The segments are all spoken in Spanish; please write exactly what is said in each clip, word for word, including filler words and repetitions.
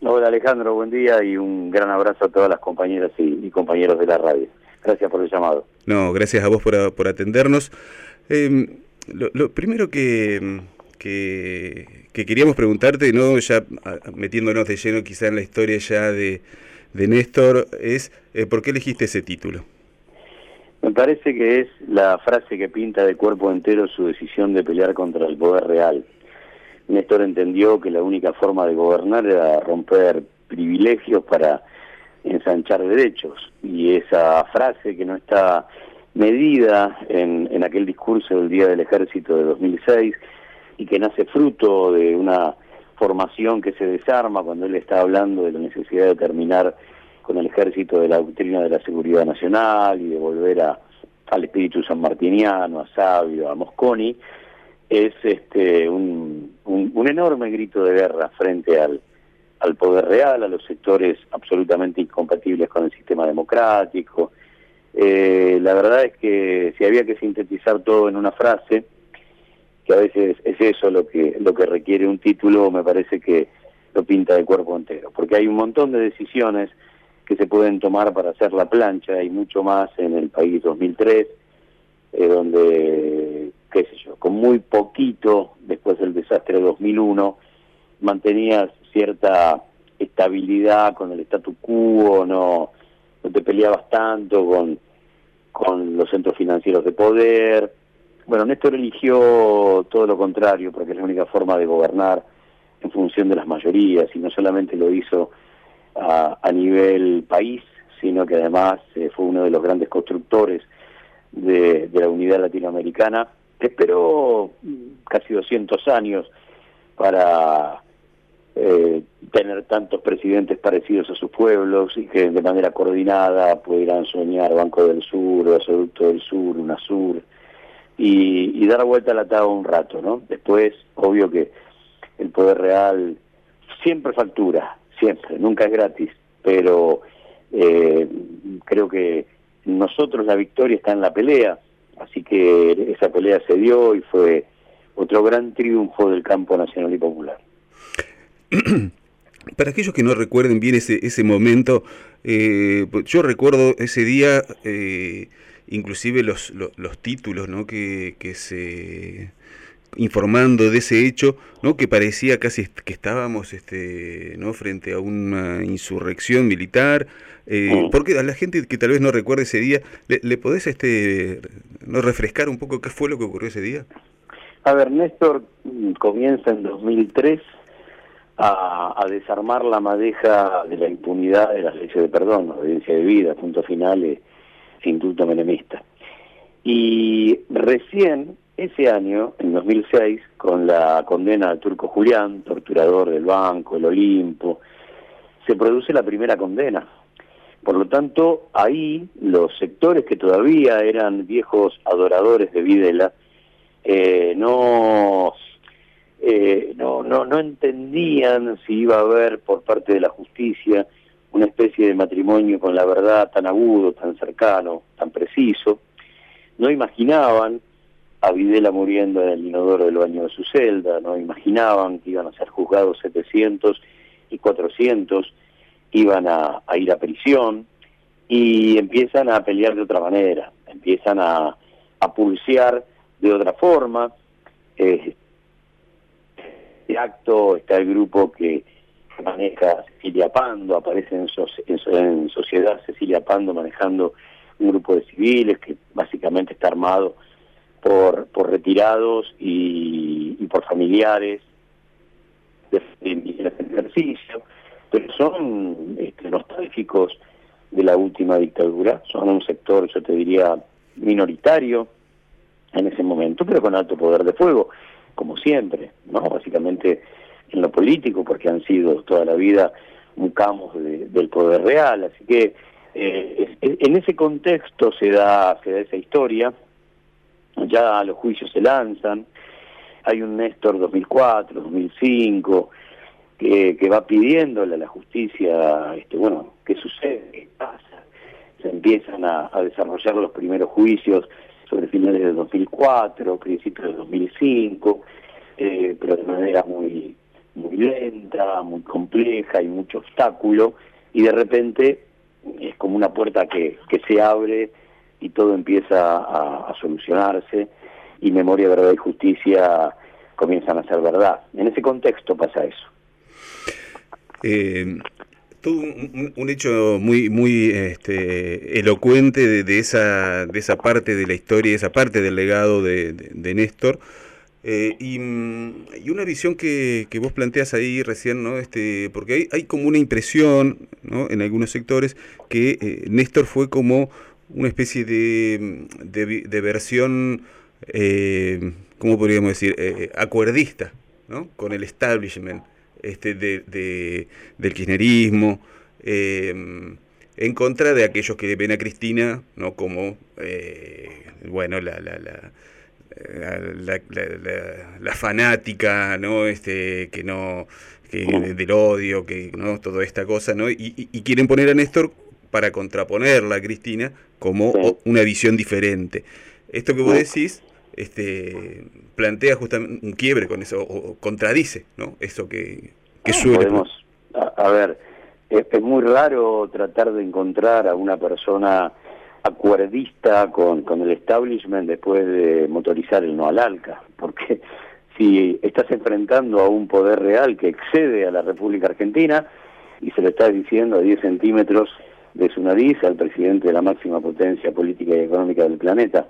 Hola Alejandro, buen día y un gran abrazo a todas las compañeras y, y compañeros de la radio. Gracias por el llamado. No, gracias a vos por, por atendernos. Eh, lo, lo primero que, que, que queríamos preguntarte, no ya metiéndonos de lleno quizá en la historia ya de, de Néstor, es eh, ¿por qué elegiste ese título? Me parece que es la frase que pinta de cuerpo entero su decisión de pelear contra el poder real. Néstor entendió que la única forma de gobernar era romper privilegios para ensanchar derechos, y esa frase, que no está medida en, en aquel discurso del Día del Ejército de dos mil seis y que nace fruto de una formación que se desarma cuando él está hablando de la necesidad de terminar con el ejército de la doctrina de la seguridad nacional y de volver a, al espíritu sanmartiniano, a Sabio, a Mosconi, es este un, un, un enorme grito de guerra frente al, al poder real, a los sectores absolutamente incompatibles con el sistema democrático. Eh, la verdad es que si había que sintetizar todo en una frase, que a veces es eso lo que, lo que requiere un título, me parece que lo pinta de cuerpo entero, porque hay un montón de decisiones que se pueden tomar para hacer la plancha, y mucho más en el país dos mil tres, eh, donde, qué sé yo, con muy poquito, después del desastre de dos mil uno, mantenías cierta estabilidad con el statu quo, no, no te peleabas tanto con, con los centros financieros de poder. Bueno, Néstor eligió todo lo contrario, porque es la única forma de gobernar en función de las mayorías, y no solamente lo hizo a, a nivel país, sino que además eh, fue uno de los grandes constructores de, de la unidad latinoamericana, que esperó casi doscientos años para eh, tener tantos presidentes parecidos a sus pueblos y que de manera coordinada pudieran soñar Banco del Sur, Gasoducto del Sur, UNASUR, y, y dar vuelta a la tabla un rato, ¿no? Después, obvio que el poder real siempre factura, siempre, nunca es gratis, pero eh, creo que nosotros la victoria está en la pelea, así que esa pelea se dio y fue otro gran triunfo del campo nacional y popular. Para aquellos que no recuerden bien ese, ese momento, eh, yo recuerdo ese día, eh, inclusive los, los, los títulos, ¿no?, que, que se... informando de ese hecho, ¿no?, que parecía casi que estábamos este, ¿no?, frente a una insurrección militar. Eh, Mm. porque a la gente que tal vez no recuerde ese día, ¿le, le podés este, no refrescar un poco qué fue lo que ocurrió ese día? A ver, Néstor comienza en dos mil tres a, a desarmar la madeja de la impunidad de las leyes de perdón, audiencia de vida, punto final, eh, indulto menemista. Y recién ese año, en dos mil seis, con la condena al Turco Julián, torturador del Banco, el Olimpo, se produce la primera condena. Por lo tanto, ahí los sectores que todavía eran viejos adoradores de Videla eh, no, eh, no, no, no entendían si iba a haber por parte de la justicia una especie de matrimonio con la verdad tan agudo, tan cercano, tan preciso. No imaginaban a Videla muriendo en el inodoro del baño de su celda, no imaginaban que iban a ser juzgados setecientos y cuatrocientos, iban a, a ir a prisión, y empiezan a pelear de otra manera, empiezan a, a pulsear de otra forma. Eh, de acto está el grupo que maneja Cecilia Pando, aparece en, so, en, en Sociedad Cecilia Pando manejando un grupo de civiles que básicamente está armado por, por retirados y, y por familiares de, de, de ejercicio, pero son este, nostálgicos de la última dictadura, son un sector, yo te diría, minoritario en ese momento, pero con alto poder de fuego, como siempre, ¿no? Básicamente en lo político, porque han sido toda la vida un camus de, del poder real, así que eh, en ese contexto se da, se da esa historia. Ya los juicios se lanzan, hay un Néstor dos mil cuatro, dos mil cinco, que, que va pidiéndole a la justicia, este, bueno, ¿qué sucede? ¿Qué pasa? Se empiezan a, a desarrollar los primeros juicios sobre finales de dos mil cuatro, principios de dos mil cinco, eh, pero de manera muy muy lenta, muy compleja, y mucho obstáculo, y de repente es como una puerta que, que se abre y todo empieza a, a solucionarse, y Memoria, Verdad y Justicia comienzan a ser verdad. En ese contexto pasa eso. Eh, todo un, un hecho muy muy este, elocuente de, de esa de esa parte de la historia, esa parte del legado de, de, de Néstor. Eh, y, y una visión que, que vos planteas ahí recién, ¿no? Este, porque hay, hay como una impresión, ¿no?, en algunos sectores que eh, Néstor fue como una especie de, de, de versión, eh, ¿cómo podríamos decir?, eh, acuerdista, ¿no?, con el establishment este, de, de, del kirchnerismo, eh, en contra de aquellos que ven a Cristina, ¿no?, como, eh, bueno, la... la, la La, la, la, la fanática, ¿no?, este, que no, que del odio, que no, toda esta cosa, ¿no? Y, y, y quieren poner a Néstor para contraponerla a Cristina como sí. una visión diferente. Esto que vos decís, este, plantea justamente un quiebre con eso, o contradice, ¿no?, eso que, que ah, suele. Podemos, a, a ver, es, es muy raro tratar de encontrar a una persona acuerdista con, con el establishment después de motorizar el no al ALCA, porque si estás enfrentando a un poder real que excede a la República Argentina y se lo estás diciendo a diez centímetros de su nariz al presidente de la máxima potencia política y económica del planeta,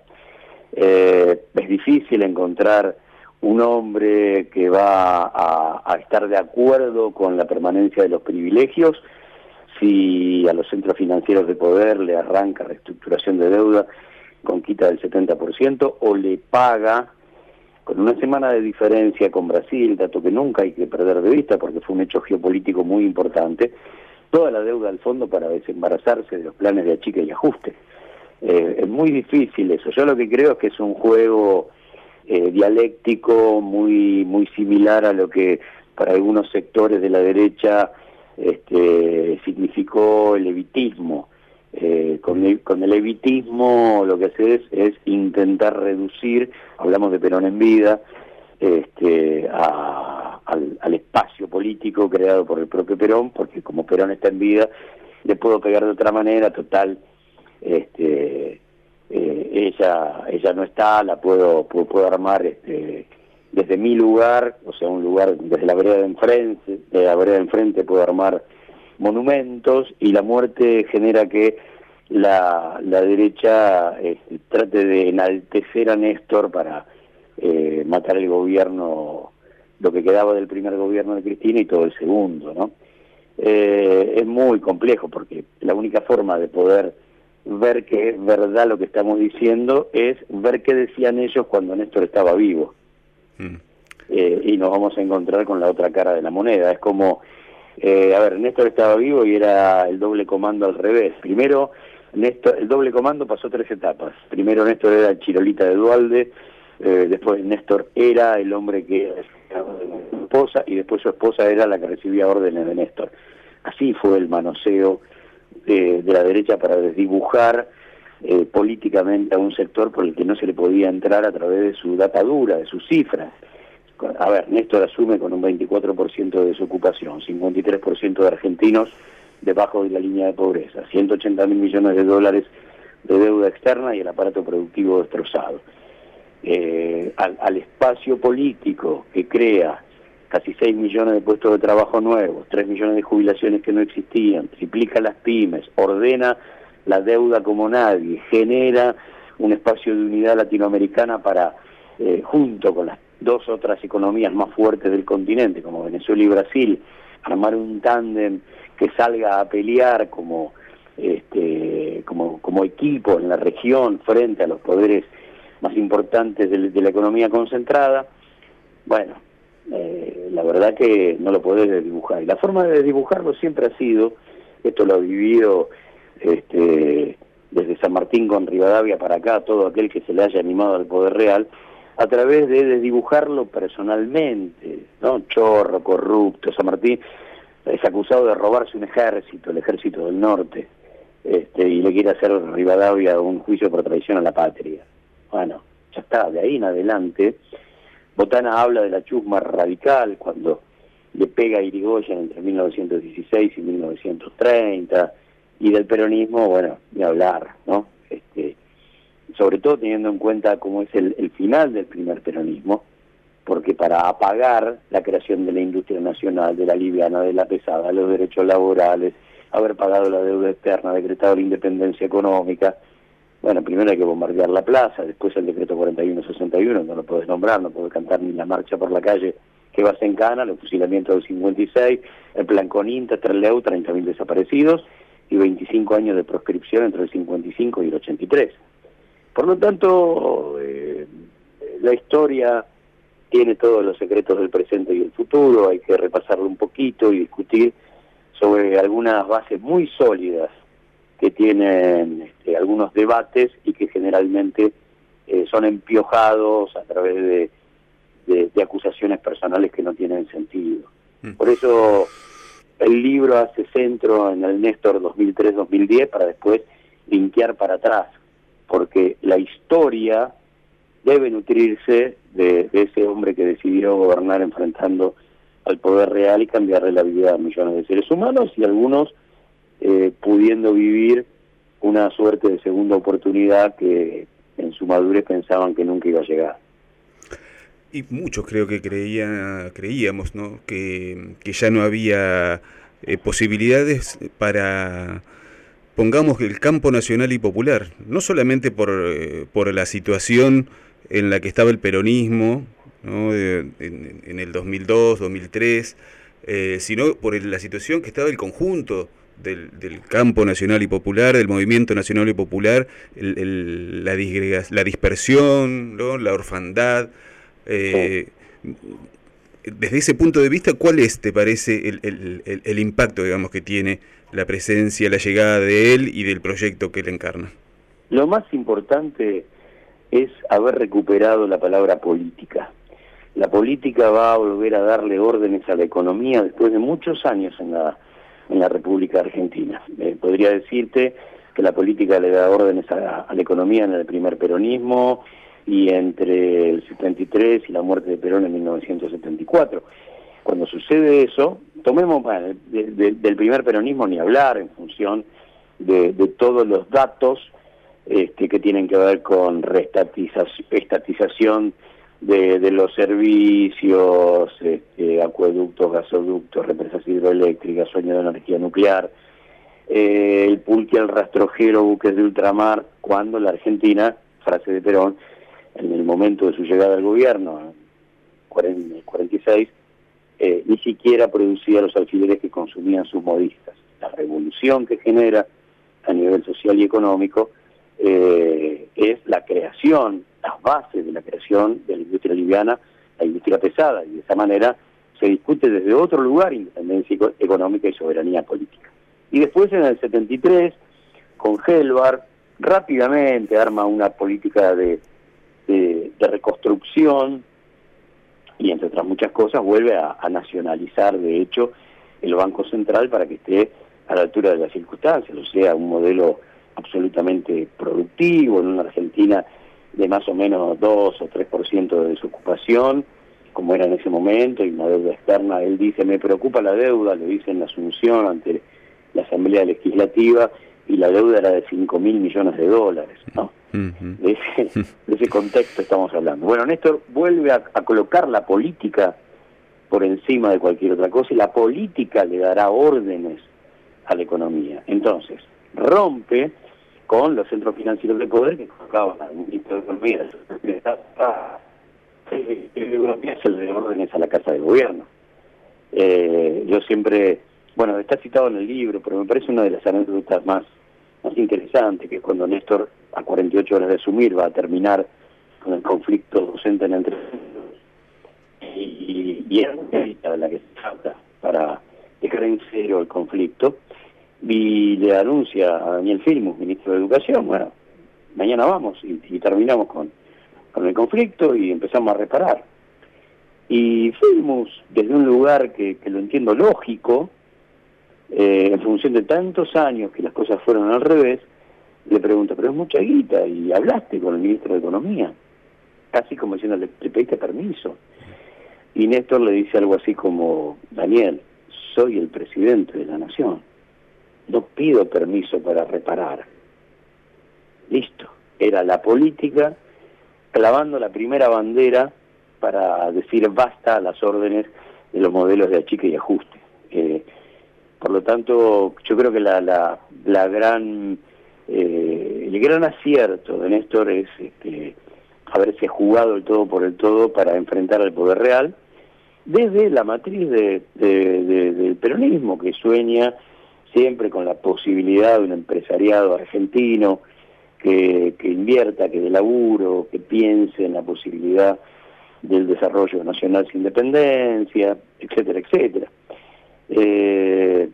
eh, es difícil encontrar un hombre que va a, a estar de acuerdo con la permanencia de los privilegios si a los centros financieros de poder le arranca reestructuración de deuda con quita del setenta por ciento, o le paga con una semana de diferencia con Brasil, dato que nunca hay que perder de vista porque fue un hecho geopolítico muy importante, toda la deuda al fondo para desembarazarse de los planes de achique y ajuste. Eh, es muy difícil eso. Yo lo que creo es que es un juego eh, dialéctico muy, muy similar a lo que para algunos sectores de la derecha Este, significó el evitismo. Eh, con, el, con el evitismo lo que hace es, es intentar reducir, hablamos de Perón en vida, este, a, al, al espacio político creado por el propio Perón, porque como Perón está en vida, le puedo pegar de otra manera, total, este, eh, ella, ella no está, la puedo, puedo, puedo armar este, desde mi lugar, o sea, un lugar desde la vereda de enfrente, de la vereda de enfrente puedo armar monumentos, y la muerte genera que la, la derecha eh, trate de enaltecer a Néstor para eh, matar el gobierno, lo que quedaba del primer gobierno de Cristina y todo el segundo, ¿no? Eh, es muy complejo porque la única forma de poder ver que es verdad lo que estamos diciendo es ver qué decían ellos cuando Néstor estaba vivo. Mm. Eh, y nos vamos a encontrar con la otra cara de la moneda. Es como, eh, a ver, Néstor estaba vivo y era el doble comando al revés. Primero, Néstor, el doble comando pasó tres etapas. Primero Néstor era el Chirolita de Duhalde, eh, después Néstor era el hombre que era su esposa, y después su esposa era la que recibía órdenes de Néstor. Así fue el manoseo eh, de la derecha para desdibujar Eh, políticamente a un sector por el que no se le podía entrar a través de su data dura, de sus cifras. A ver, Néstor asume con un veinticuatro por ciento de desocupación, cincuenta y tres por ciento de argentinos debajo de la línea de pobreza, ciento ochenta mil millones de dólares de deuda externa y el aparato productivo destrozado. Eh, al, al espacio político que crea casi seis millones de puestos de trabajo nuevos, tres millones de jubilaciones que no existían, triplica las pymes, ordena la deuda como nadie, genera un espacio de unidad latinoamericana para, eh, junto con las dos otras economías más fuertes del continente, como Venezuela y Brasil, armar un tándem que salga a pelear como, este, como, como equipo en la región frente a los poderes más importantes de, de la economía concentrada. Bueno, eh, la verdad que no lo podés desdibujar. Y la forma de desdibujarlo siempre ha sido, esto lo ha vivido Este, desde San Martín con Rivadavia para acá, todo aquel que se le haya animado al poder real, a través de desdibujarlo personalmente, ¿no? Chorro, corrupto. San Martín es acusado de robarse un ejército, el ejército del norte, este, y le quiere hacer Rivadavia un juicio por traición a la patria. Bueno, ya está, de ahí en adelante, Botana habla de la chusma radical cuando le pega a Irigoyen entre mil novecientos dieciséis y mil novecientos treinta, y del peronismo, bueno, ni hablar, ¿no? Este, sobre todo teniendo en cuenta cómo es el, el final del primer peronismo, porque para apagar la creación de la industria nacional, de la liviana, de la pesada, los derechos laborales, haber pagado la deuda externa, decretado la independencia económica, bueno, primero hay que bombardear la plaza, después el decreto cuarenta y uno sesenta y uno, no lo podés nombrar, no podés cantar ni la marcha por la calle que vas en Cana, los fusilamientos del cincuenta y seis, el plan Coninta, Trelew, treinta mil desaparecidos y veinticinco años de proscripción entre el cincuenta y cinco y el ochenta y tres. Por lo tanto, eh, la historia tiene todos los secretos del presente y el futuro, hay que repasarlo un poquito y discutir sobre algunas bases muy sólidas que tienen este, algunos debates y que generalmente eh, son empiojados a través de, de, de acusaciones personales que no tienen sentido. Por eso el libro hace centro en el Néstor dos mil tres dos mil diez para después linkear para atrás, porque la historia debe nutrirse de, de ese hombre que decidió gobernar enfrentando al poder real y cambiarle la vida a millones de seres humanos, y algunos eh, pudiendo vivir una suerte de segunda oportunidad que en su madurez pensaban que nunca iba a llegar. Y muchos creo que creía, creíamos, ¿no?, que, que ya no había eh, posibilidades para, pongamos, el campo nacional y popular, no solamente por, eh, por la situación en la que estaba el peronismo, ¿no?, en, en el dos mil dos, dos mil tres, eh, sino por el, la situación que estaba el conjunto del, del campo nacional y popular, del movimiento nacional y popular, el, el, la, disgrega, la dispersión, ¿no?, la orfandad. Eh, sí. Desde ese punto de vista, ¿cuál es, te parece, el, el, el, el impacto, digamos, que tiene la presencia, la llegada de él y del proyecto que él encarna? Lo más importante es haber recuperado la palabra política. La política va a volver a darle órdenes a la economía después de muchos años en la, en la República Argentina. Eh, podría decirte que la política le da órdenes a, a la economía en el primer peronismo, y entre el setenta y tres y la muerte de Perón en mil novecientos setenta y cuatro. Cuando sucede eso, tomemos, bueno, de, de, del primer peronismo ni hablar, en función de, de todos los datos este, que tienen que ver con reestatización, estatización de, de los servicios, este, acueductos, gasoductos, represas hidroeléctricas, sueño de energía nuclear, eh, el pulque al rastrojero, buques de ultramar, cuando la Argentina, frase de Perón, en el momento de su llegada al gobierno, en el cuarenta y seis, eh, ni siquiera producía los alfileres que consumían sus modistas. La revolución que genera a nivel social y económico eh, es la creación, las bases de la creación de la industria liviana, la industria pesada, y de esa manera se discute desde otro lugar independencia económica y soberanía política. Y después en el setenta y tres, con Gelbar, rápidamente arma una política de De, de reconstrucción y, entre otras muchas cosas, vuelve a, a nacionalizar, de hecho, el Banco Central para que esté a la altura de las circunstancias, o sea, un modelo absolutamente productivo en una Argentina de más o menos dos o tres por ciento de desocupación, como era en ese momento, y una deuda externa. Él dice, me preocupa la deuda, lo dice en la Asunción ante la Asamblea Legislativa, y la deuda era de cinco mil millones de dólares, ¿no? Uh-huh. De ese, de ese contexto estamos hablando. Bueno, Néstor vuelve a, a colocar la política por encima de cualquier otra cosa, y la política le dará órdenes a la economía. Entonces, rompe con los centros financieros de poder que colocaban al ministro de Economía, Economía se le da órdenes a la Casa de Gobierno. Eh, yo siempre, bueno, está citado en el libro, pero me parece una de las anécdotas más, más interesantes, que es cuando Néstor, a cuarenta y ocho horas de asumir, va a terminar con el conflicto docente en entre y, y es de la que se trata para dejar en cero el conflicto, y le anuncia a Daniel Filmus, ministro de Educación, bueno, mañana vamos y, y terminamos con, con el conflicto y empezamos a reparar. Y Filmus, desde un lugar que, que lo entiendo lógico, eh, en función de tantos años que las cosas fueron al revés, le pregunta, pero es mucha guita, y hablaste con el ministro de Economía, casi como diciendo, le, le pediste permiso. y Néstor le dice algo así como: Daniel, soy el presidente de la nación, no pido permiso para reparar. Listo, era la política clavando la primera bandera para decir basta a las órdenes de los modelos de achique y ajuste. Eh, por lo tanto, yo creo que la, la, la gran, eh, el gran acierto de Néstor es este, haberse jugado el todo por el todo para enfrentar al poder real, desde la matriz de, de, de, del peronismo, que sueña siempre con la posibilidad de un empresariado argentino que, que invierta, que dé laburo, que piense en la posibilidad del desarrollo nacional sin dependencia, etcétera, etcétera. Eh,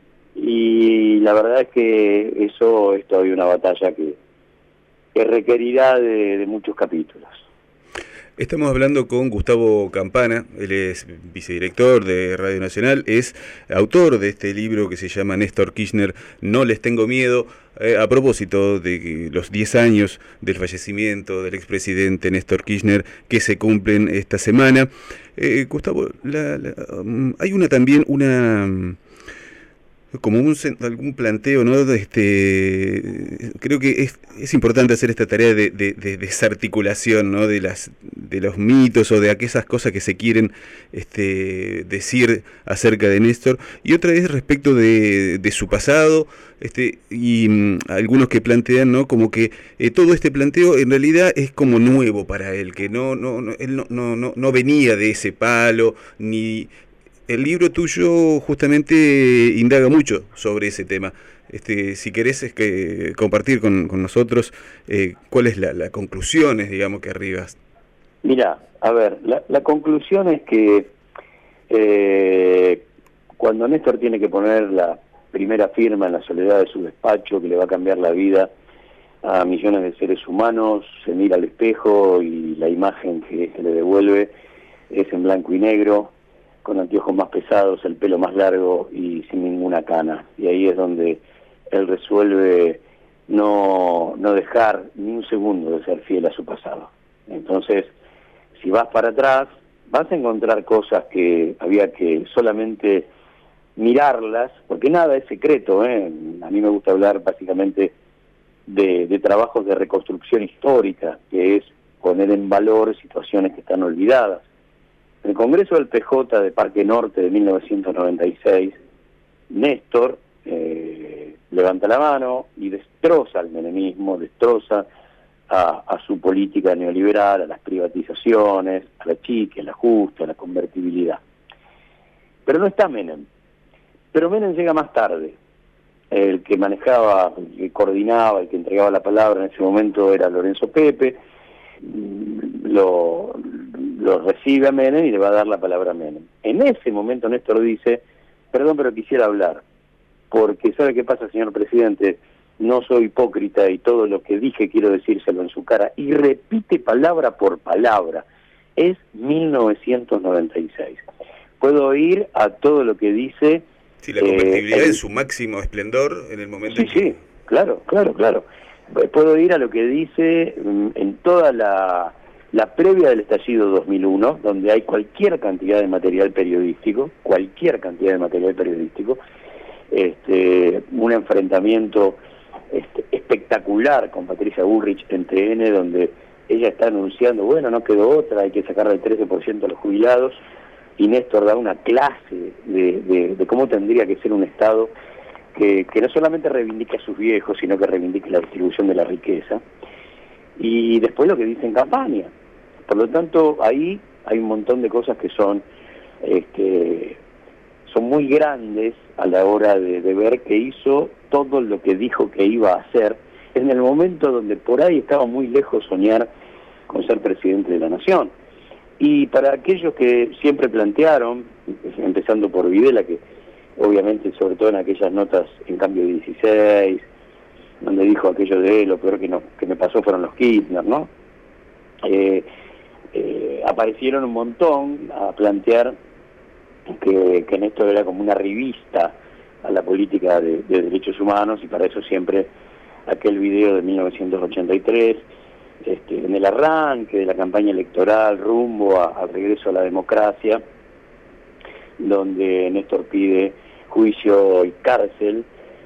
y la verdad es que eso es todavía una batalla que, que requerirá de, de muchos capítulos. Estamos hablando con Gustavo Campana, él es vicedirector de Radio Nacional, es autor de este libro que se llama Néstor Kirchner, No les tengo miedo, eh, a propósito de los diez años del fallecimiento del expresidente Néstor Kirchner que se cumplen esta semana. Eh, Gustavo, la, la, um, hay una también una... como un algún planteo, ¿no? Este, creo que es, es importante hacer esta tarea de, de, de desarticulación, ¿no? De las de los mitos o de aquellas cosas que se quieren este, decir acerca de Néstor, y otra es respecto de, de su pasado, este, y um, algunos que plantean, ¿no? Como que eh, todo este planteo en realidad es como nuevo para él, que no no, no él no, no no no venía de ese palo, ni el libro tuyo justamente indaga mucho sobre ese tema. Este, si querés es que compartir con, con nosotros eh, cuál es la, la conclusiones, digamos, que arribas. Mira, a ver, la, la conclusión es que eh, cuando Néstor tiene que poner la primera firma en la soledad de su despacho, que le va a cambiar la vida a millones de seres humanos, se mira al espejo y la imagen que, que le devuelve es en blanco y negro, con anteojos más pesados, el pelo más largo y sin ninguna cana. Y ahí es donde él resuelve no, no dejar ni un segundo de ser fiel a su pasado. Entonces, si vas para atrás, vas a encontrar cosas que había que solamente mirarlas, porque nada es secreto, ¿eh? A mí me gusta hablar básicamente de, de trabajos de reconstrucción histórica, que es poner en valor situaciones que están olvidadas. En el Congreso del P J de Parque Norte de mil novecientos noventa y seis, Néstor eh, levanta la mano y destroza al menemismo, destroza a, a su política neoliberal, a las privatizaciones, a la chique, al ajuste, a la convertibilidad. Pero no está Menem. Pero Menem llega más tarde. El que manejaba, el que coordinaba, el que entregaba la palabra en ese momento era Lorenzo Pepe. Lo, lo recibe a Menem y le va a dar la palabra a Menem. En ese momento Néstor dice: perdón, pero quisiera hablar, porque ¿sabe qué pasa, señor presidente? No soy hipócrita y todo lo que dije quiero decírselo en su cara. Y repite palabra por palabra. Es mil novecientos noventa y seis. Puedo ir a todo lo que dice... Sí, la convertibilidad eh, en su máximo esplendor en el momento sí, en que... Sí, claro, claro, claro. Puedo ir a lo que dice en toda la, la previa del estallido dos mil uno, donde hay cualquier cantidad de material periodístico, cualquier cantidad de material periodístico, este, un enfrentamiento este, espectacular con Patricia Bullrich en T N, donde ella está anunciando, bueno, no quedó otra, hay que sacarle el trece por ciento a los jubilados, y Néstor da una clase de, de, de cómo tendría que ser un Estado Que, que no solamente reivindique a sus viejos, sino que reivindique la distribución de la riqueza, y después lo que dice en campaña. Por lo tanto, ahí hay un montón de cosas que son este, son muy grandes a la hora de, de ver que hizo todo lo que dijo que iba a hacer, en el momento donde por ahí estaba muy lejos soñar con ser presidente de la nación. Y para aquellos que siempre plantearon, empezando por Videla, que obviamente, sobre todo en aquellas notas en Cambio dieciséis, donde dijo aquello de lo peor que, no, que me pasó fueron los Kirchner, ¿no? Eh, eh, aparecieron un montón a plantear que, que Néstor era como una revista a la política de, de derechos humanos, y para eso siempre aquel video de mil novecientos ochenta y tres, este, en el arranque de la campaña electoral rumbo a, al regreso a la democracia, donde Néstor pide juicio y cárcel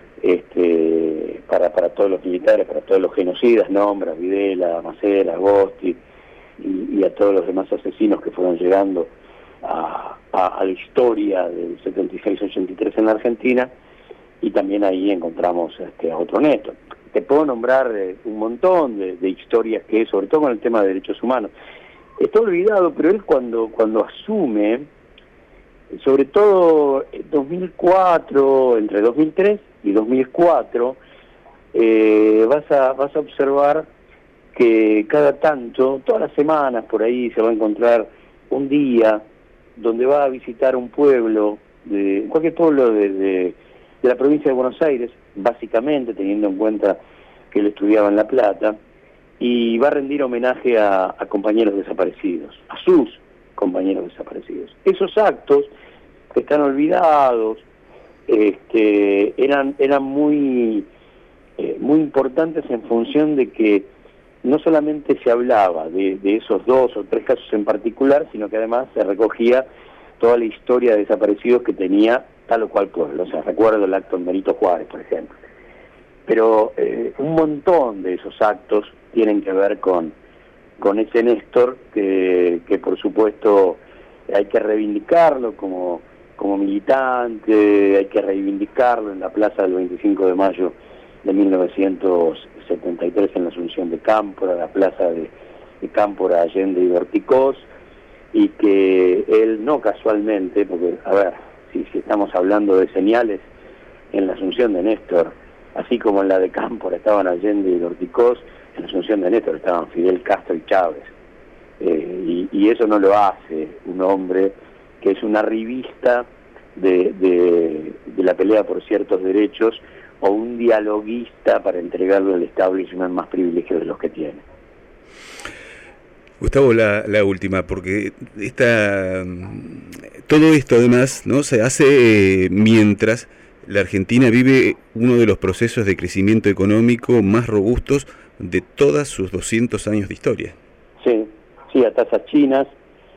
este, para, para todos los militares, para todos los genocidas, nombra a Videla, a Macera, a Agosti y, y a todos los demás asesinos que fueron llegando a, a, a la historia del setenta y seis ochenta y tres en la Argentina, y también ahí encontramos este, a otro Néstor. Te puedo nombrar eh, un montón de, de historias que, sobre todo con el tema de derechos humanos, está olvidado, pero él cuando, cuando asume, sobre todo en dos mil cuatro, entre dos mil tres y dos mil cuatro, eh, vas a vas a observar que cada tanto, todas las semanas por ahí se va a encontrar un día donde va a visitar un pueblo, de cualquier pueblo de, de, de la provincia de Buenos Aires, básicamente teniendo en cuenta que él estudiaba en La Plata, y va a rendir homenaje a, a compañeros desaparecidos, a sus compañeros desaparecidos. Esos actos que están olvidados, este, eran eran muy eh, muy importantes en función de que no solamente se hablaba de, de esos dos o tres casos en particular, sino que además se recogía toda la historia de desaparecidos que tenía tal o cual pueblo. O sea, recuerdo el acto en Benito Juárez, por ejemplo. Pero eh, un montón de esos actos tienen que ver con con ese Néstor que, que por supuesto hay que reivindicarlo como, como militante, hay que reivindicarlo en la plaza del veinticinco de mayo de mil novecientos setenta y tres en la Asunción de Cámpora, la plaza de, de Cámpora, Allende y Dorticós, y que él no casualmente, porque a ver, si, si estamos hablando de señales en la Asunción de Néstor, así como en la de Cámpora estaban Allende y Dorticós, en la Asunción de Néstor estaban Fidel Castro y Chávez, eh, y, y eso no lo hace un hombre que es una revista de, de, de la pelea por ciertos derechos, o un dialoguista para entregarle al establishment más privilegios de los que tiene. Gustavo, la, la última, porque esta, todo esto además no se hace eh, mientras la Argentina vive uno de los procesos de crecimiento económico más robustos de todas sus doscientos años de historia. Sí, sí, a tasas chinas,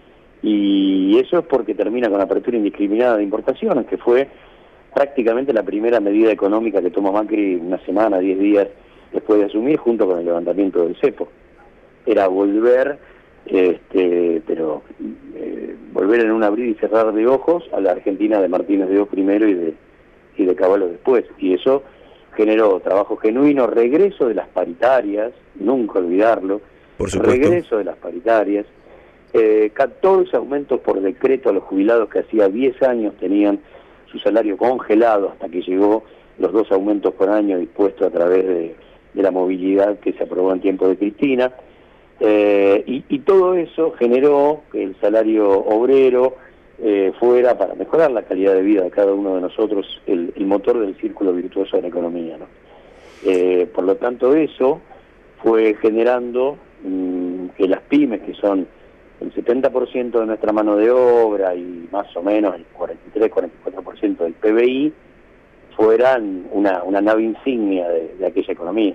y eso es porque termina con la apertura indiscriminada de importaciones, que fue prácticamente la primera medida económica que tomó Macri una semana, diez días después de asumir, junto con el levantamiento del cepo. Era volver, este, pero eh, volver en un abrir y cerrar de ojos a la Argentina de Martínez de Oz primero y de, y de Cavallo después, y eso generó trabajo genuino, regreso de las paritarias, nunca olvidarlo, por supuesto, regreso de las paritarias, eh, catorce aumentos por decreto a los jubilados que hacía diez años tenían su salario congelado, hasta que llegó los dos aumentos por año dispuestos a través de, de la movilidad que se aprobó en tiempo de Cristina, eh, y, y todo eso generó que el salario obrero eh, fuera, para mejorar la calidad de vida de cada uno de nosotros, el, el motor del círculo virtuoso de la economía, ¿no? Eh, por lo tanto, eso fue generando mmm, que las pymes, que son el setenta por ciento de nuestra mano de obra y más o menos el cuarenta y tres cuarenta y cuatro por ciento del P B I, fueran una, una nave insignia de, de aquella economía.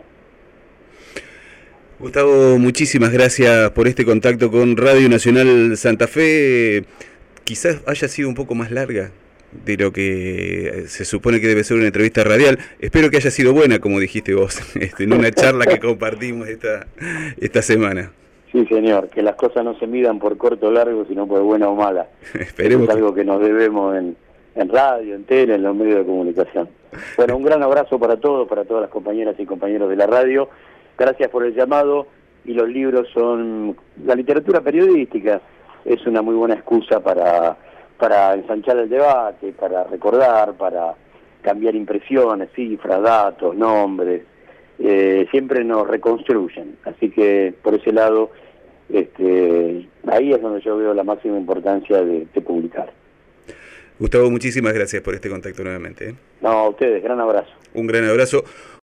Gustavo, muchísimas gracias por este contacto con Radio Nacional Santa Fe. Quizás haya sido un poco más larga de lo que se supone que debe ser una entrevista radial. Espero que haya sido buena, como dijiste vos, este, en una charla que compartimos esta, esta semana. Sí, señor, que las cosas no se midan por corto o largo, sino por buena o mala. Esperemos. Es algo que nos debemos en, en radio, en tele, en los medios de comunicación. Bueno, un gran abrazo para todos, para todas las compañeras y compañeros de la radio. Gracias por el llamado, y los libros son... La literatura periodística es una muy buena excusa para, para ensanchar el debate, para recordar, para cambiar impresiones, cifras, datos, nombres. Eh, siempre nos reconstruyen, así que por ese lado... Este, ahí es donde yo veo la máxima importancia de, de publicar. Gustavo, muchísimas gracias por este contacto nuevamente, ¿eh? No, a ustedes, gran abrazo. Un gran abrazo.